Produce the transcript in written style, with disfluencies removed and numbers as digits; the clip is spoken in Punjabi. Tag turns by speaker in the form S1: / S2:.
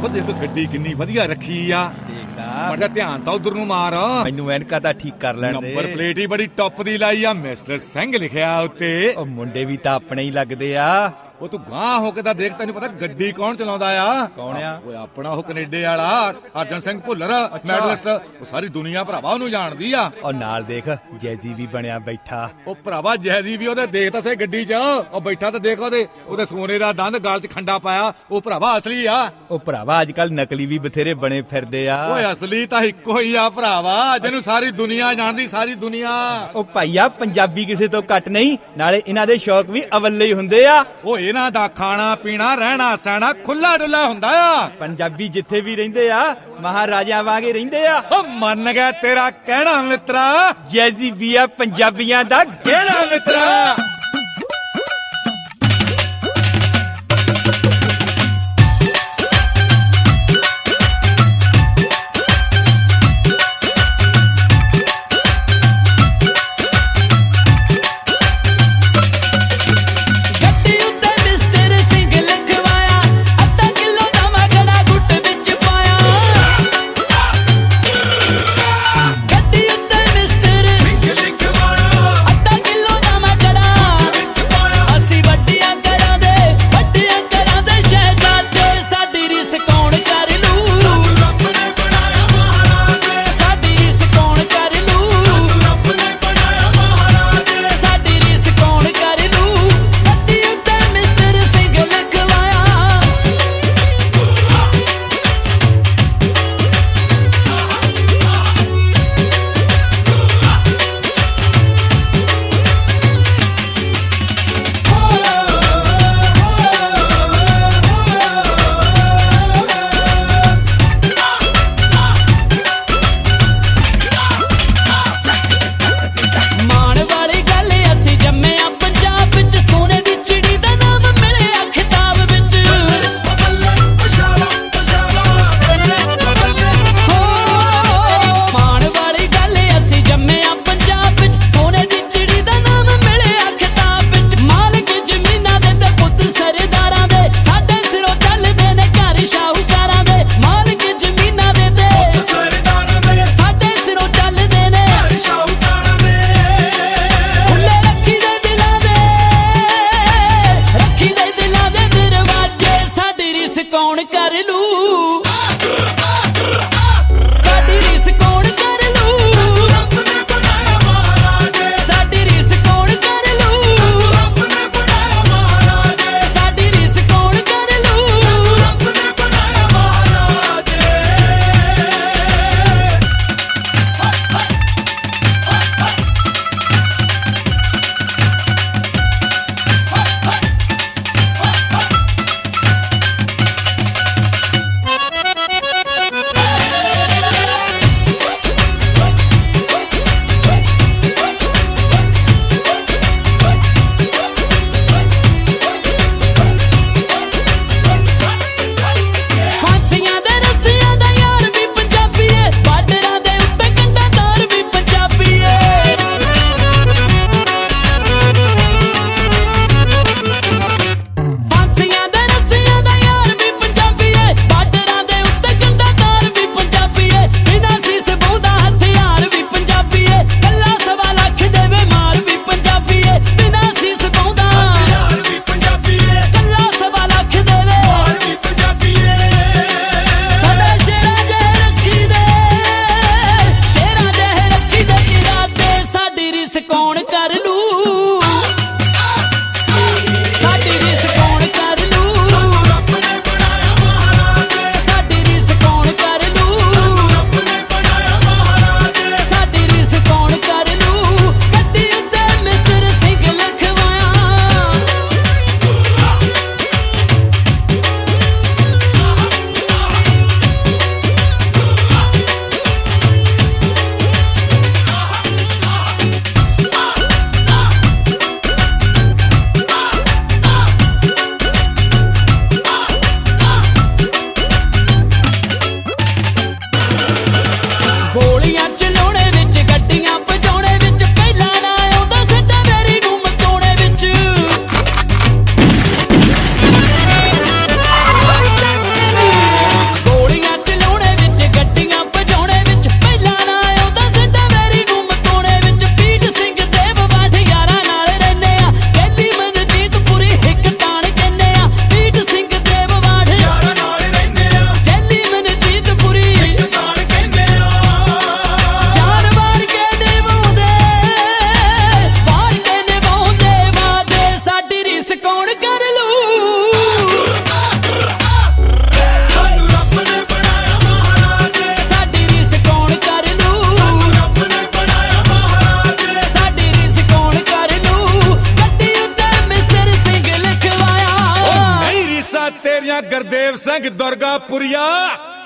S1: ਉਹ ਦੇਖ ਗੱਡੀ ਕਿੰਨੀ ਵਧੀਆ ਰੱਖੀ ਆ।
S2: ਦੇਖਦਾ
S1: ਮੜਾ ਧਿਆਨ ਤਾਂ ਉਧਰ ਨੂੰ ਮਾਰ।
S2: ਮੈਨੂੰ ਐਨਕਾਂ ਤਾਂ ਠੀਕ ਕਰ ਲੈਣ ਦੇ।
S1: ਨੰਬਰ ਪਲੇਟ ਹੀ ਬੜੀ ਟੌਪ ਦੀ ਲਾਈ ਆ, ਮਿਸਟਰ ਸਿੰਘ ਲਿਖਿਆ ਉੱਤੇ।
S2: ਉਹ ਮੁੰਡੇ ਵੀ ਤਾਂ ਆਪਣੇ ਹੀ ਲੱਗਦੇ ਆ।
S1: ਉਹ ਤੂੰ ਗਾਂ ਹੋ ਕੇ ਤਾਂ ਦੇਖ, ਤੈਨੂੰ ਪਤਾ ਗੱਡੀ ਕੌਣ ਚਲਾਉਂਦਾ ਆ?
S2: ਕੌਣ ਆ?
S1: ਓਏ ਆਪਣਾ ਉਹ ਕੈਨੇਡਾ ਵਾਲਾ ਅਰਜਨ ਸਿੰਘ ਭੁੱਲਰ, ਮੈਡਲਿਸਟ। ਉਹ ਸਾਰੀ ਦੁਨੀਆ ਭਰਾਵਾ ਉਹਨੂੰ ਜਾਣਦੀ ਆ।
S2: ਉਹ ਨਾਲ ਦੇਖ ਜੈਜੀ ਵੀ ਬਣਿਆ ਬੈਠਾ।
S1: ਉਹ ਭਰਾਵਾ ਜੈਜੀ ਵੀ ਉਹਦੇ ਦੇਖ ਤਾਂ ਸੇ ਗੱਡੀ 'ਚ ਉਹ ਬੈਠਾ, ਤਾਂ ਦੇਖ ਉਹਦੇ ਸੋਨੇ ਦਾ ਦੰਦ ਗਲ 'ਚ ਖੰਡਾ ਪਾਇਆ। ਉਹ ਭਰਾਵਾ ਅਸਲੀ ਆ।
S2: ਉਹ ਭਰਾਵਾ ਅੱਜ ਕੱਲ ਨਕਲੀ ਵੀ ਬਥੇਰੇ ਬਣੇ ਫਿਰਦੇ ਆ।
S1: ਓਏ ਅਸਲੀ ਤਾਂ ਇੱਕੋ ਹੀ ਆ ਭਰਾਵਾ, ਜਿਹਨੂੰ ਸਾਰੀ ਦੁਨੀਆ ਜਾਣਦੀ, ਸਾਰੀ ਦੁਨੀਆ।
S2: ਉਹ ਭਾਈਆ ਪੰਜਾਬੀ ਕਿਸੇ ਤੋਂ ਘੱਟ ਨਹੀਂ, ਨਾਲੇ ਇਹਨਾਂ ਦੇ ਸ਼ੌਕ ਵੀ ਅਵੱਲੇ ਹੀ ਹੁੰਦੇ ਆ।
S1: ਉਹ ਇਹਨਾਂ ਦਾ ਖਾਣਾ ਪੀਣਾ ਰਹਿਣਾ ਸਹਿਣਾ ਖੁੱਲਾ ਡੁੱਲਾ ਹੁੰਦਾ ਆ।
S2: ਪੰਜਾਬੀ ਜਿੱਥੇ ਵੀ ਰਹਿੰਦੇ ਆ ਮਹਾਰਾਜਿਆਂ ਵਾਂਗੇ ਰਹਿੰਦੇ ਆ।
S1: ਉਹ ਮੰਨ ਗਿਆ ਤੇਰਾ ਕਹਿਣਾ ਮਿੱਤਰਾ,
S2: ਜੈਜੀ ਵੀ ਆ ਪੰਜਾਬੀਆਂ ਦਾ
S1: ਕਹਿਣਾ ਮਿੱਤਰਾ। ਸਿੰਘ ਦੁਰਗਾਪੁਰੀਆ।